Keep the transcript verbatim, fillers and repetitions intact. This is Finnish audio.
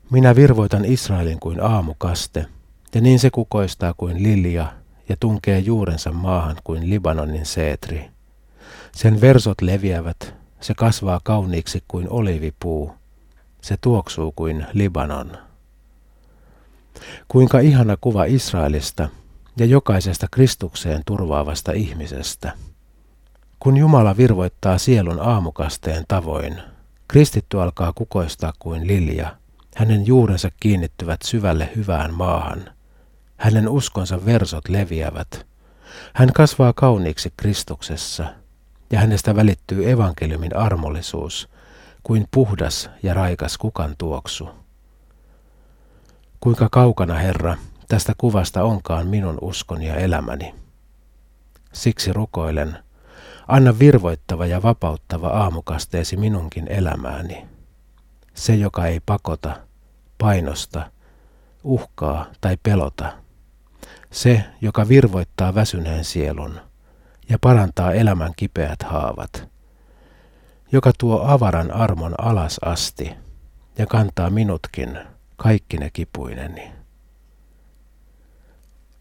Minä virvoitan Israelin kuin aamukaste, ja niin se kukoistaa kuin lilja ja tunkee juurensa maahan kuin Libanonin seetri. Sen versot leviävät, se kasvaa kauniiksi kuin olivipuu, se tuoksuu kuin Libanon. Kuinka ihana kuva Israelista ja jokaisesta Kristukseen turvaavasta ihmisestä. Kun Jumala virvoittaa sielun aamukasteen tavoin, kristitty alkaa kukoistaa kuin lilja. Hänen juurensa kiinnittyvät syvälle hyvään maahan. Hänen uskonsa versot leviävät. Hän kasvaa kauniiksi Kristuksessa, ja hänestä välittyy evankeliumin armollisuus, kuin puhdas ja raikas kukan tuoksu. Kuinka kaukana, Herra, tästä kuvasta onkaan minun uskoni ja elämäni. Siksi rukoilen, anna virvoittava ja vapauttava aamukasteesi minunkin elämääni. Se, joka ei pakota, painosta, uhkaa tai pelota. Se, joka virvoittaa väsyneen sielun ja parantaa elämän kipeät haavat. Joka tuo avaran armon alas asti ja kantaa minutkin kaikkine kipuineni.